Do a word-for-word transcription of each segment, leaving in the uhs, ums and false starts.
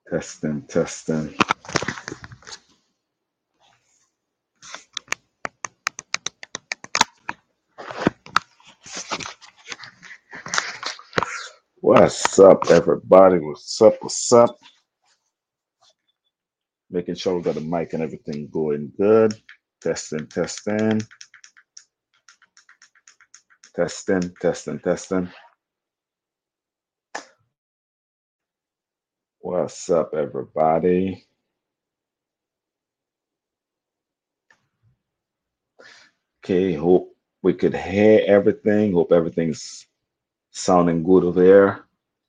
Testing, testing. What's up, everybody? What's up? What's up? Making sure we got the mic and everything going good. Testing, testing, testing, testing, testing. What's up, everybody? Okay, hope we could hear everything. Hope everything's sounding good over there.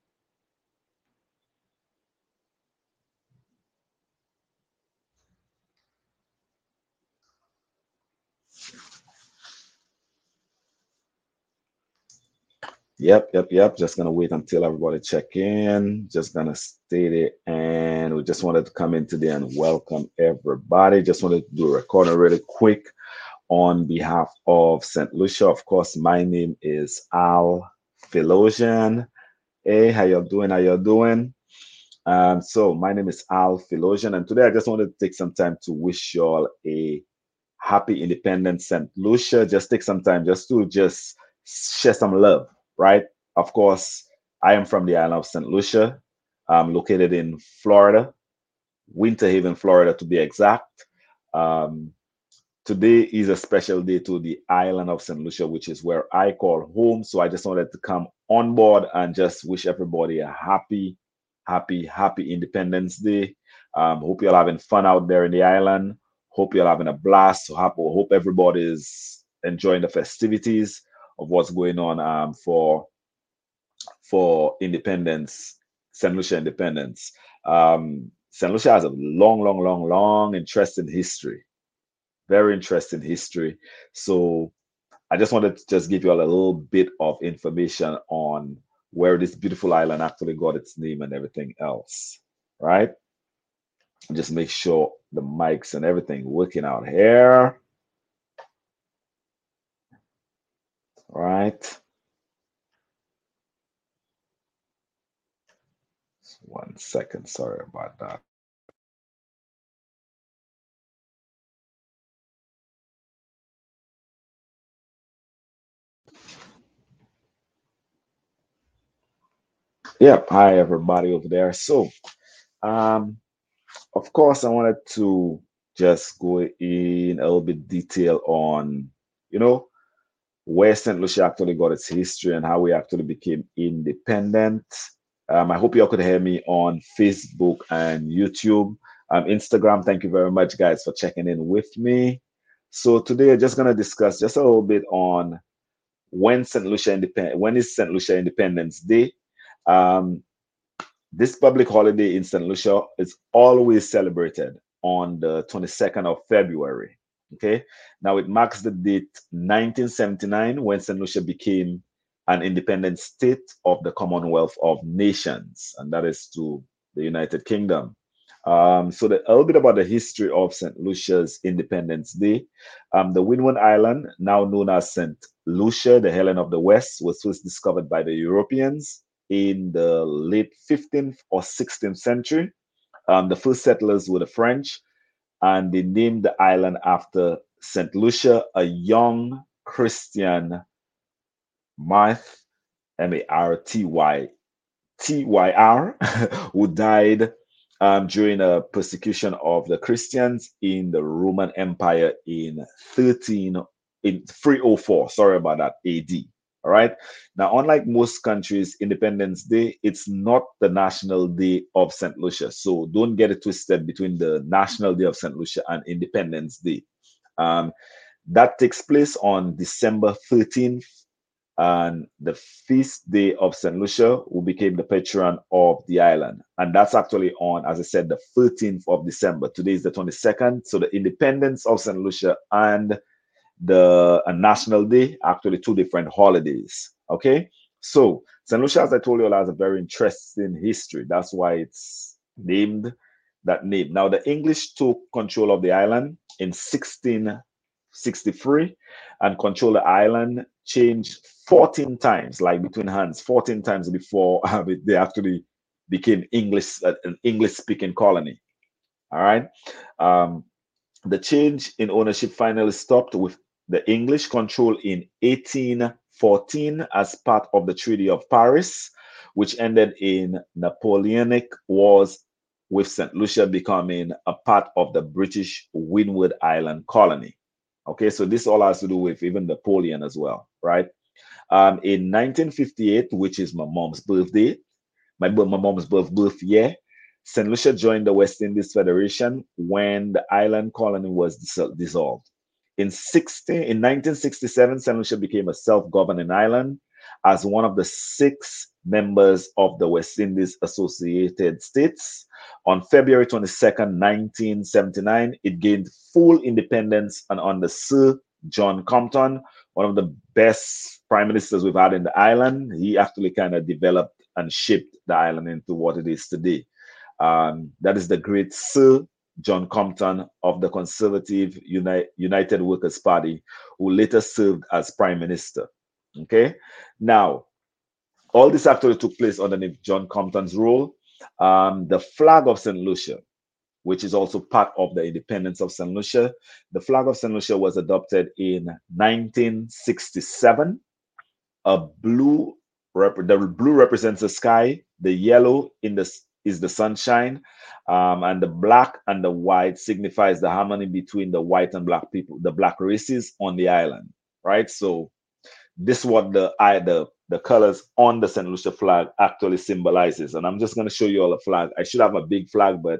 Yep, yep, yep. Just gonna wait until everybody check in. Just gonna state it, and we just wanted to come in today and welcome everybody. Just wanted to do a recording really quick on behalf of Saint Lucia. Of course, my name is Al Philosian. Hey, how y'all doing? How y'all doing? Um, so my name is Al Philosian, and today I just wanted to take some time to wish y'all a happy Independence Saint Lucia. Just take some time just to just share some love, right? Of course, I am from the island of Saint Lucia. I'm located in Florida, Winter Haven, Florida, to be exact. Um, Today is a special day to the island of Saint Lucia, which is where I call home. So I just wanted to come on board and just wish everybody a happy, happy, happy Independence Day. Um, hope you're having fun out there in the island. Hope you're having a blast. So happy, hope everybody is enjoying the festivities of what's going on um, for for independence, Saint Lucia independence. Um, Saint Lucia has a long, long, long, long, interesting history, very interesting history. So I just wanted to just give you all a little bit of information on where this beautiful island actually got its name and everything else, right? Just make sure the mics and everything working out here, right? One second, sorry about that. Yep, hi everybody over there. So, um, of course, I wanted to just go in a little bit detail on, you know, where Saint Lucia actually got its history and how we actually became independent. Um, I hope you all could hear me on Facebook and YouTube. Um, Instagram, thank you very much, guys, for checking in with me. So today, I'm just going to discuss just a little bit on when Saint Lucia Independ- when is Saint Lucia Independence Day. Um, this public holiday in Saint Lucia is always celebrated on the twenty-second of February. Okay. Now it marks the date nineteen seventy-nine when Saint Lucia became an independent state of the Commonwealth of Nations, and that is to the United Kingdom. Um, so the, a little bit about the history of Saint Lucia's Independence Day. Um, the Windward Island, now known as Saint Lucia, the Helen of the West, was first discovered by the Europeans in the late fifteenth or sixteenth century. Um, the first settlers were the French, and they named the island after Saint Lucia, a young Christian martyr, M A R T Y T Y R, who died um, during a persecution of the Christians in the Roman Empire in thirteen in three oh four. Sorry about that, A D. All right. Now, unlike most countries, Independence Day, it's not the National Day of Saint Lucia. So don't get it twisted between the National Day of Saint Lucia and Independence Day. Um, that takes place on December thirteenth, and the feast day of Saint Lucia, who became the patron of the island. And that's actually on, as I said, the thirteenth of December. Today is the twenty-second. So the independence of Saint Lucia and the a national day, actually two different holidays. Okay. So Saint Lucia, as I told you, has a very interesting history. That's why it's named that name. Now, the English took control of the island in sixteen sixty-three, and control the island changed fourteen times, like between hands, fourteen times before uh, they actually became English, uh, an English-speaking colony. All right. Um, the change in ownership finally stopped with the English control in eighteen fourteen as part of the Treaty of Paris, which ended in Napoleonic Wars, with Saint Lucia becoming a part of the British Windward Island colony. Okay, so this all has to do with even Napoleon as well, right? Um, in nineteen fifty-eight, which is my mom's birthday, my, my mom's birth, birth year, Saint Lucia joined the West Indies Federation when the island colony was dissolved. In, sixteen, in nineteen sixty-seven, Saint Lucia became a self-governing island as one of the six members of the West Indies Associated States. On February twenty-second, nineteen seventy-nine, it gained full independence, and under Sir John Compton, one of the best prime ministers we've had in the island, he actually kind of developed and shaped the island into what it is today. Um, that is the great Sir John Compton of the Conservative Uni- United Workers' Party, who later served as prime minister. Okay, now all this actually took place underneath John Compton's rule. Um, the flag of Saint Lucia, which is also part of the independence of Saint Lucia, the flag of Saint Lucia was adopted in nineteen sixty-seven. A blue, rep- the blue represents the sky, the yellow in the is the sunshine, um, and the black and the white signifies the harmony between the white and black people, the black races on the island, right? So this is what the I the the colors on the Saint Lucia flag actually symbolizes. And I'm just going to show you all a flag. I should have a big flag, but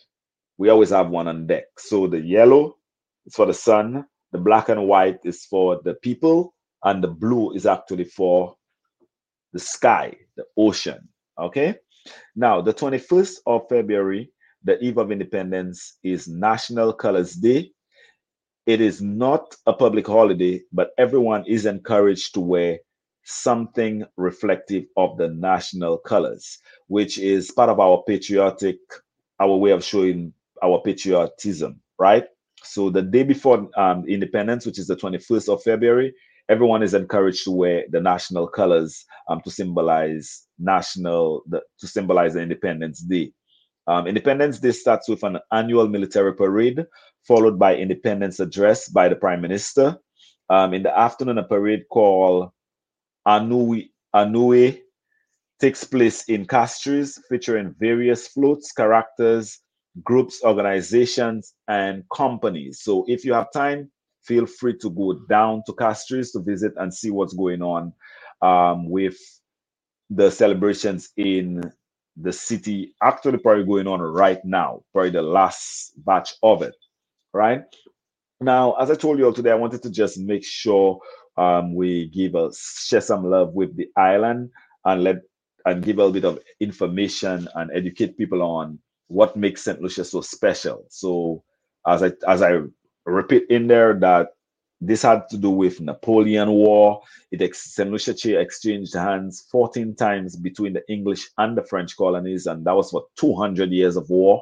we always have one on deck. So the yellow is for the sun, the black and white is for the people, and the blue is actually for the sky, the ocean. Okay. Now, the twenty-first of February, the eve of independence, is National Colors Day. It is not a public holiday, but everyone is encouraged to wear something reflective of the national colors, which is part of our patriotic, our way of showing our patriotism, right? So the day before um, independence, which is the twenty-first of February, everyone is encouraged to wear the national colors um, to symbolize national, the, to symbolize the Independence Day. Um, Independence Day starts with an annual military parade, followed by Independence Address by the Prime Minister. Um, in the afternoon, a parade called Anui, Anue takes place in Castries, featuring various floats, characters, groups, organizations, and companies. So if you have time, feel free to go down to Castries to visit and see what's going on um, with the celebrations in the city, actually probably going on right now, probably the last batch of it, right? Now, as I told you all today, I wanted to just make sure um, we give a share some love with the island and let and give a little bit of information and educate people on what makes Saint Lucia so special. So, as I as I repeat in there that this had to do with Napoleon War. It ex- Saint Lucia exchanged hands fourteen times between the English and the French colonies, and that was for two hundred years of war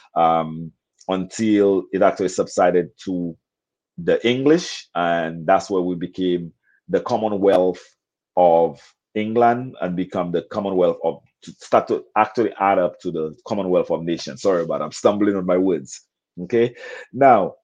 um, until it actually subsided to the English, and that's where we became the Commonwealth of England and become the Commonwealth of to start to actually add up to the Commonwealth of Nations. Sorry about it, I'm stumbling on my words. Okay, now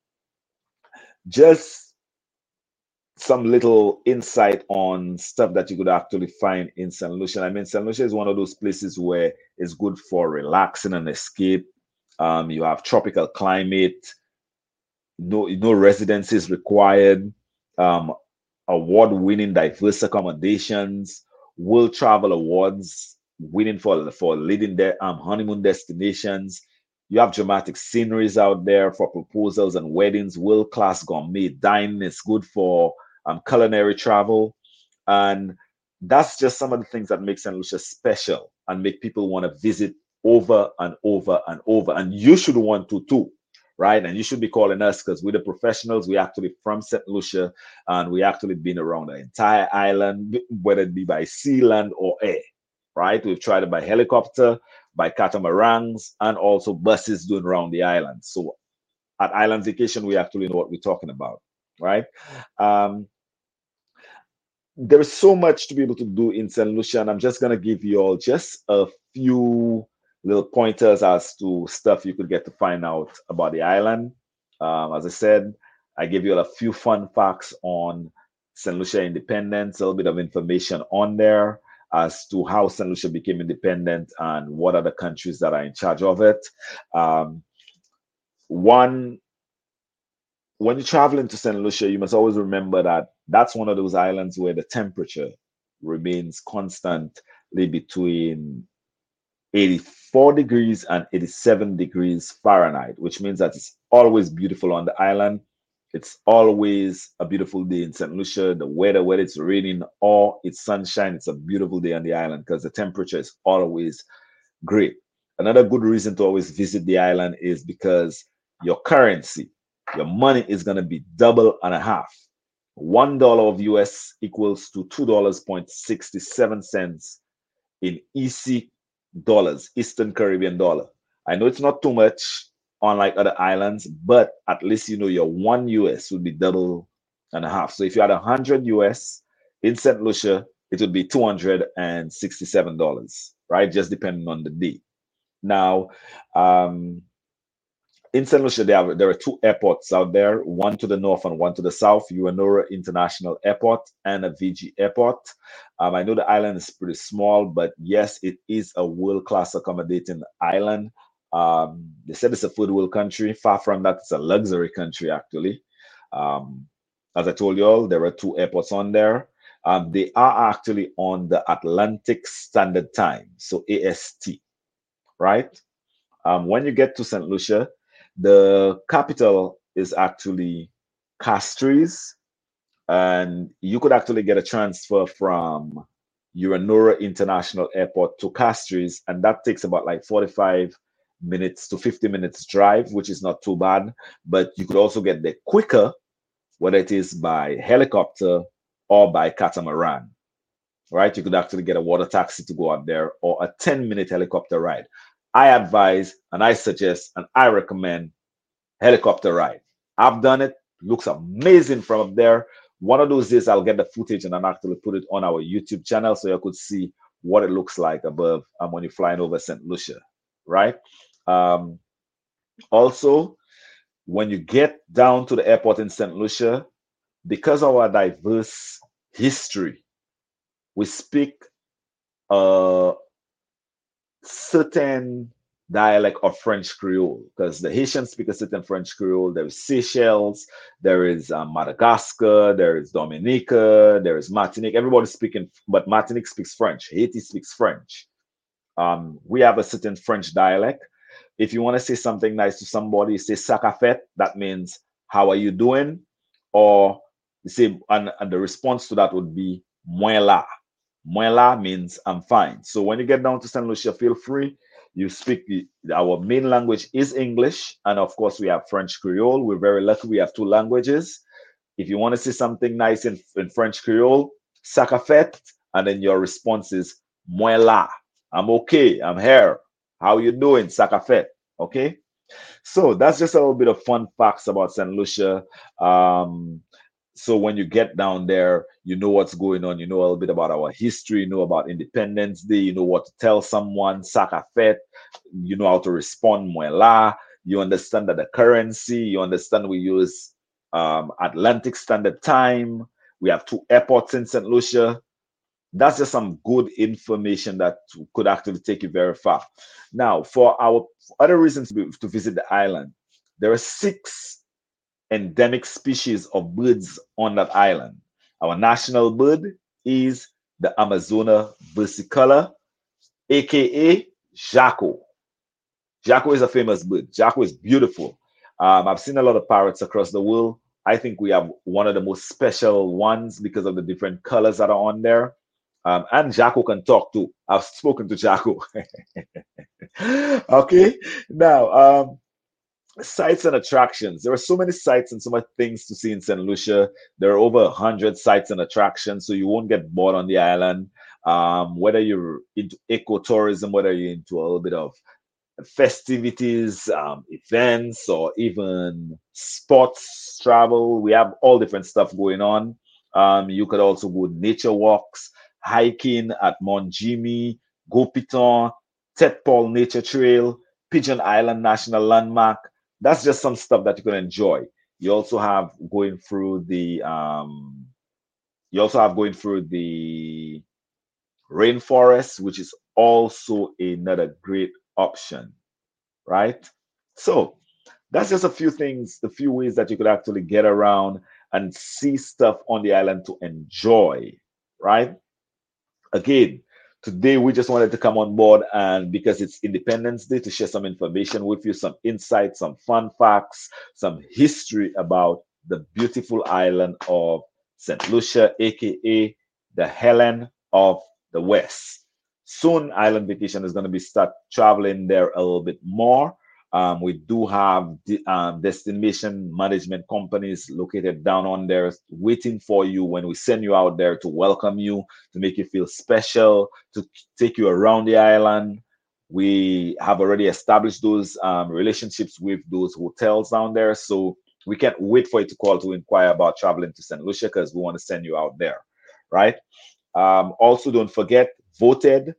just some little insight on stuff that you could actually find in Saint Lucia. I mean, Saint Lucia is one of those places where it's good for relaxing and escape. Um, you have tropical climate, no no residencies required, um, award-winning diverse accommodations, World Travel Awards winning for for leading their um, honeymoon destinations. You have dramatic sceneries out there for proposals and weddings, world-class gourmet dining. It's good for um, culinary travel, and that's just some of the things that make Saint Lucia special and make people want to visit over and over and over. And you should want to too, right? And you should be calling us because we're the professionals. We actually from Saint Lucia, and we actually been around the entire island, whether it be by sea, land, or air, right? We've tried it by helicopter, by catamarans, and also buses doing around the island. So at Island Vacation, we actually know what we're talking about, right? Um, there is so much to be able to do in Saint Lucia, and I'm just going to give you all just a few little pointers as to stuff you could get to find out about the island. Um, as I said, I gave you a few fun facts on Saint Lucia independence, a little bit of information on there as to how Saint Lucia became independent and what are the countries that are in charge of it. Um, one, when you travel into Saint Lucia, you must always remember that that's one of those islands where the temperature remains constantly between eighty-four degrees and eighty-seven degrees Fahrenheit, which means that it's always beautiful on the island. It's always a beautiful day in Saint Lucia. The weather, whether it's raining or it's sunshine, it's a beautiful day on the island because the temperature is always great. Another good reason to always visit the island is because your currency, your money is going to be double and a half. One dollar of U S equals to two dollars and sixty-seven cents in E C dollars, Eastern Caribbean dollar. I know it's not too much, unlike other islands, but at least you know your one U S would be double and a half. So if you had one hundred U S in Saint Lucia, it would be two hundred sixty-seven dollars, right? Just depending on the day. Now, um, in Saint Lucia, there are, there are two airports out there, one to the north and one to the south, Uanora International Airport and a V G Airport. Um, I know the island is pretty small, but yes, it is a world-class accommodating island. Um, they said it's a third world country. Far from that, it's a luxury country, actually. Um, as I told you all, there are two airports on there. Um, they are actually on the Atlantic Standard Time, so A S T, right? Um, when you get to Saint Lucia, the capital is actually Castries, and you could actually get a transfer from Uanora International Airport to Castries, and that takes about like forty-five minutes to fifty minutes drive, which is not too bad. But you could also get there quicker, whether it is by helicopter or by catamaran, right? You could actually get a water taxi to go out there or a ten minute helicopter ride. I advise and I suggest and I recommend helicopter ride. I've done it. Looks amazing from up there. One of those days I'll get the footage and I'll actually put it on our YouTube channel so you could see what it looks like above um, when you're flying over Saint Lucia, right? Um, also, when you get down to the airport in Saint Lucia, because of our diverse history, we speak a certain dialect of French Creole because the Haitians speak a certain French Creole. There is Seychelles, there is um, Madagascar, there is Dominica, there is Martinique. Everybody's speaking, but Martinique speaks French. Haiti speaks French. Um, we have a certain French dialect. If you want to say something nice to somebody, you say "Sakafet." That means "How are you doing?" Or you say, and, and the response to that would be "Moi la." Moi la means I'm fine. So when you get down to Saint Lucia, feel free. You speak the, our main language is English, and of course we have French Creole. We're very lucky we have two languages. If you want to say something nice in, in French Creole, "Sakafet," and then your response is "Moi la." I'm okay. I'm here. How you doing, Sakafet? Okay. So that's just a little bit of fun facts about Saint Lucia. Um, so when you get down there, you know what's going on. You know a little bit about our history. You know about Independence Day. You know what to tell someone, Sakafet. You know how to respond, Moi la. You understand that the currency. You understand we use um, Atlantic Standard Time. We have two airports in Saint Lucia. That's just some good information that could actually take you very far. Now, for our other reasons to, to visit the island, there are six endemic species of birds on that island. Our national bird is the Amazona versicolor, aka Jaco. Jaco is a famous bird. Jaco is beautiful. Um, I've seen a lot of parrots across the world. I think we have one of the most special ones because of the different colors that are on there. Um, and Jaco can talk too. I've spoken to Jaco. Okay. Now, um, sites and attractions. There are so many sites and so much things to see in Saint Lucia. There are over a hundred sites and attractions, so you won't get bored on the island. Um, whether you're into ecotourism, whether you're into a little bit of festivities, um, events, or even sports travel, we have all different stuff going on. Um, you could also go nature walks, hiking at Mont Jimmy, Go Piton, Ted Paul Nature Trail, Pigeon Island National Landmark. That's just some stuff that you can enjoy. You also have going through the um, you also have going through the rainforest, which is also another great option, right? So that's just a few things, the few ways that you could actually get around and see stuff on the island to enjoy, right? Again, today we just wanted to come on board, and because it's Independence Day, to share some information with you, some insights, some fun facts, some history about the beautiful island of Saint Lucia, aka the Helen of the West. Soon, Island Vacation is going to be start traveling there a little bit more. Um, we do have the, um, destination management companies located down on there waiting for you when we send you out there to welcome you, to make you feel special, to take you around the island. We have already established those um, relationships with those hotels down there. So we can't wait for you to call to inquire about traveling to Saint Lucia, because we want to send you out there, right? Um, also, don't forget, voted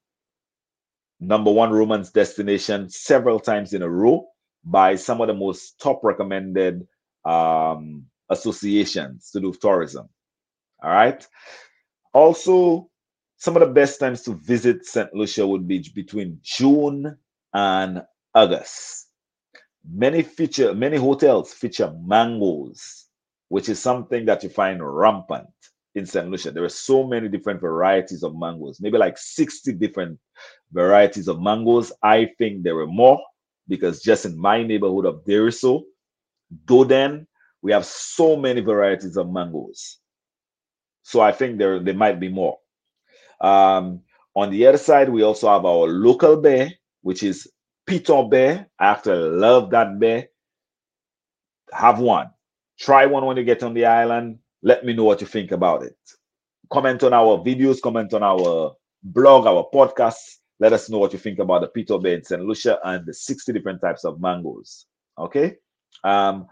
number one romance destination several times in a row by some of the most top recommended um, associations to do tourism. All right. Also, some of the best times to visit Saint Lucia would be between June and August. Many feature, many hotels feature mangoes, which is something that you find rampant in Saint Lucia. There are so many different varieties of mangoes, maybe like sixty different varieties of mangoes. I think there are more, because just in my neighborhood of Deriso, Doden, we have so many varieties of mangoes. So I think there, there might be more. Um, on the other side, we also have our local bear, which is Piton Bear. I actually love that bear. Have one. Try one when you get on the island. Let me know what you think about it. Comment on our videos, comment on our blog, our podcast. Let us know what you think about the Piton Bear in Saint Lucia and the sixty different types of mangoes. Okay. Um,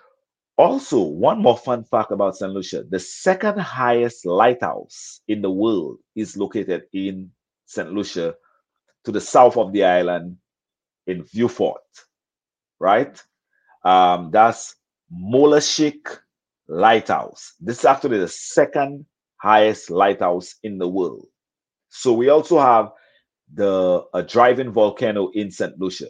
also, one more fun fact about Saint Lucia: the second highest lighthouse in the world is located in Saint Lucia, to the south of the island in Vieux-Fort, right? Um, that's Molashik Lighthouse. This is actually the second highest lighthouse in the world. So we also have the a driving volcano in Saint Lucia.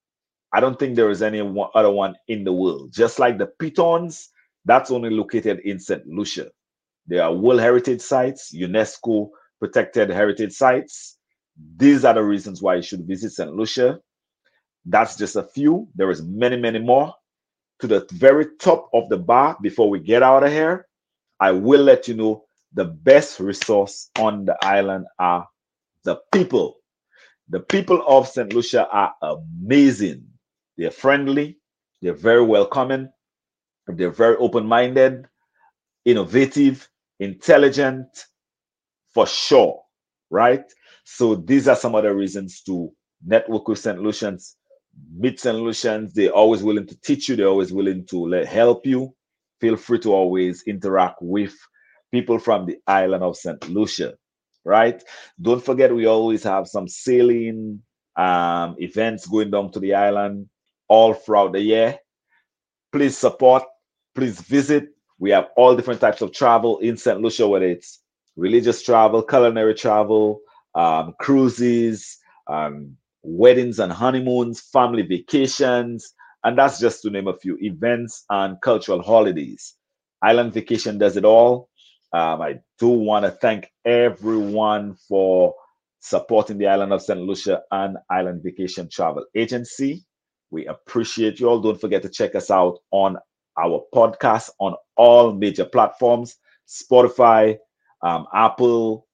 I don't think there is any one, other one in the world. Just like the Pitons, that's only located in Saint Lucia. There are World Heritage Sites, UNESCO protected heritage sites. These are the reasons why you should visit Saint Lucia. That's just a few. There is many, many more. To the very top of the bar, before we get out of here, I will let you know the best resource on the island are the people. The people of Saint Lucia are amazing. They're friendly, they're very welcoming, they're very open-minded, innovative, intelligent, for sure, right? So these are some of the reasons to network with Saint Lucians, meet Saint Lucians. They're always willing to teach you. They're always willing to let, help you. Feel free to always interact with people from the island of Saint Lucia, right? Don't forget, we always have some sailing um, events going down to the island all throughout the year. Please support, please visit. We have all different types of travel in Saint Lucia, whether it's religious travel, culinary travel, um, cruises, um, weddings and honeymoons, family vacations, and that's just to name a few events and cultural holidays. Island Vacation does it all. Um, I do want to thank everyone for supporting the island of Saint Lucia and Island Vacation Travel Agency. We appreciate you all. Don't forget to check us out on our podcast on all major platforms: Spotify, um, Apple,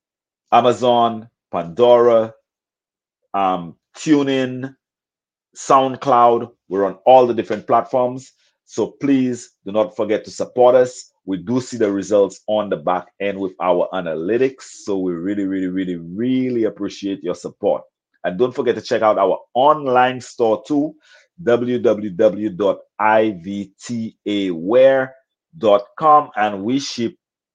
Amazon, Pandora, um, TuneIn, SoundCloud. We're on all the different platforms. So please do not forget to support us. We do see the results on the back end with our analytics. So we really, really, really, really appreciate your support. And don't forget to check out our online store too, w w w dot i v t a wear dot com, and we ship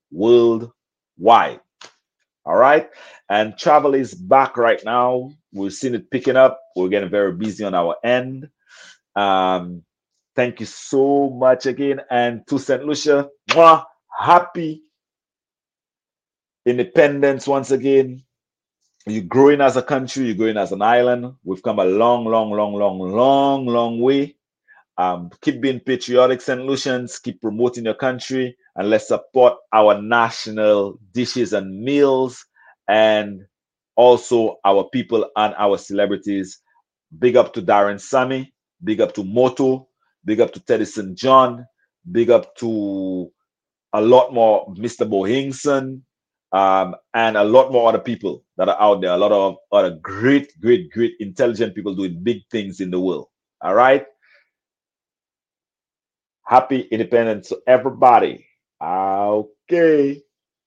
worldwide. All right. And travel is back right now. We've seen it picking up. We're getting very busy on our end. Um, thank you so much again. And to Saint Lucia, mwah, happy independence once again. You're growing as a country, you're growing as an island. We've come a long, long, long, long, long, long way. Um, keep being patriotic, Saint Lucians. Keep promoting your country, and let's support our national dishes and meals, and also our people and our celebrities. Big up to Darren Sammy. Big up to Moto. Big up to Teddy Saint John. Big up to a lot more Mister Bohingson, um, and a lot more other people that are out there. A lot of other great, great, great, intelligent people doing big things in the world. All right. Happy independence to everybody. Okay.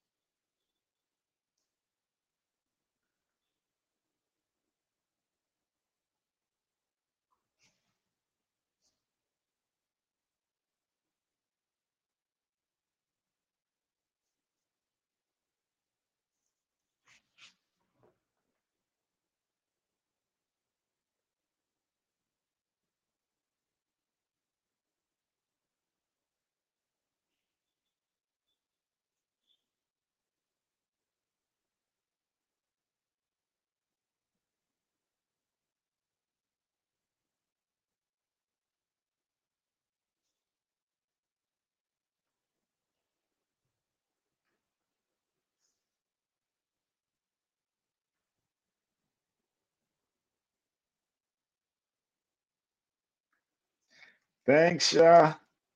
Thanks, Sha.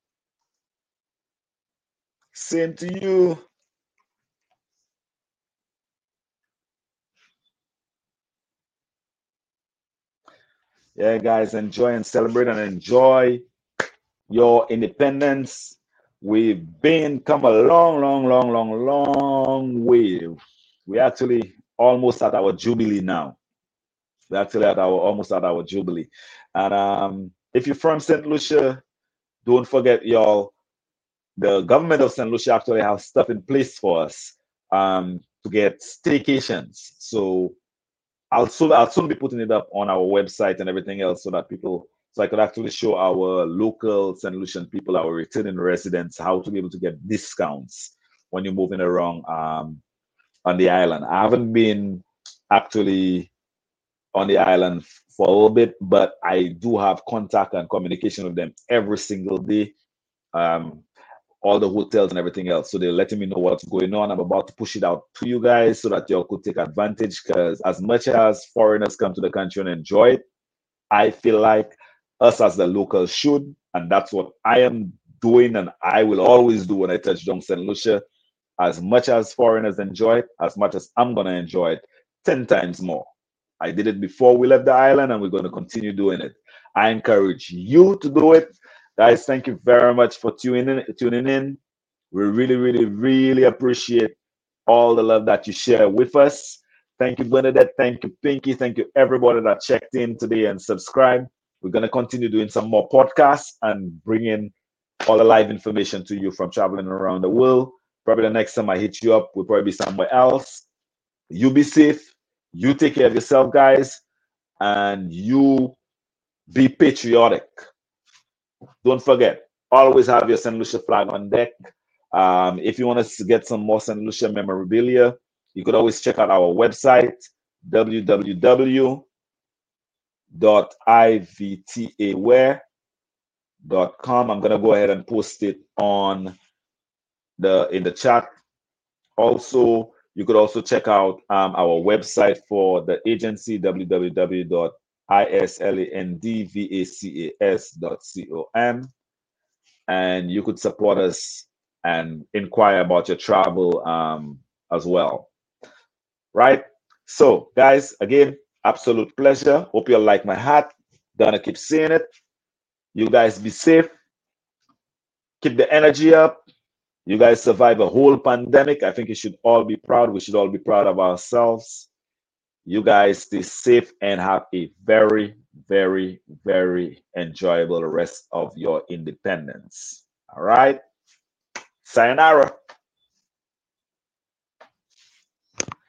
Same to you. Yeah, guys, enjoy and celebrate and enjoy your independence. We've been come a long, long, long, long, long way. We actually almost at our jubilee now. We're actually at our almost at our jubilee. And um, if you're from Saint Lucia, don't forget, y'all, the government of Saint Lucia actually has stuff in place for us um, to get staycations. So I'll soon I'll soon be putting it up on our website and everything else so that people so I could actually show our local Saint Lucian people, our returning residents, how to be able to get discounts when you're moving around um, on the island. I haven't been actually on the island for a little bit, but I do have contact and communication with them every single day. Um, all the hotels and everything else. So they're letting me know what's going on. I'm about to push it out to you guys so that y'all could take advantage, because as much as foreigners come to the country and enjoy it, I feel like us as the locals should. And that's what I am doing, and I will always do when I touch down Saint Lucia. As much as foreigners enjoy it, as much as I'm going to enjoy it, ten times more. I did it before we left the island, and we're going to continue doing it. I encourage you to do it. Guys, thank you very much for tuning in. Tuning in. We really, really, really appreciate all the love that you share with us. Thank you, Bernadette. Thank you, Pinky. Thank you, everybody that checked in today and subscribed. We're going to continue doing some more podcasts and bringing all the live information to you from traveling around the world. Probably the next time I hit you up, we'll probably be somewhere else. You be safe. You take care of yourself, guys, and you be patriotic. Don't forget, always have your Saint Lucia flag on deck. Um, if you want to get some more Saint Lucia memorabilia, you could always check out our website, w w w dot i v t a wear dot com. I'm gonna go ahead and post it on the in the chat. Also, you could also check out um, our website for the agency, w w w dot islandvacas dot com, and you could support us and inquire about your travel um, as well. Right? So, guys, again, absolute pleasure. Hope you like my hat. Gonna keep seeing it. You guys be safe. Keep the energy up. You guys survive a whole pandemic. I think you should all be proud. We should all be proud of ourselves. You guys stay safe and have a very, very, very enjoyable rest of your independence. All right. Sayonara.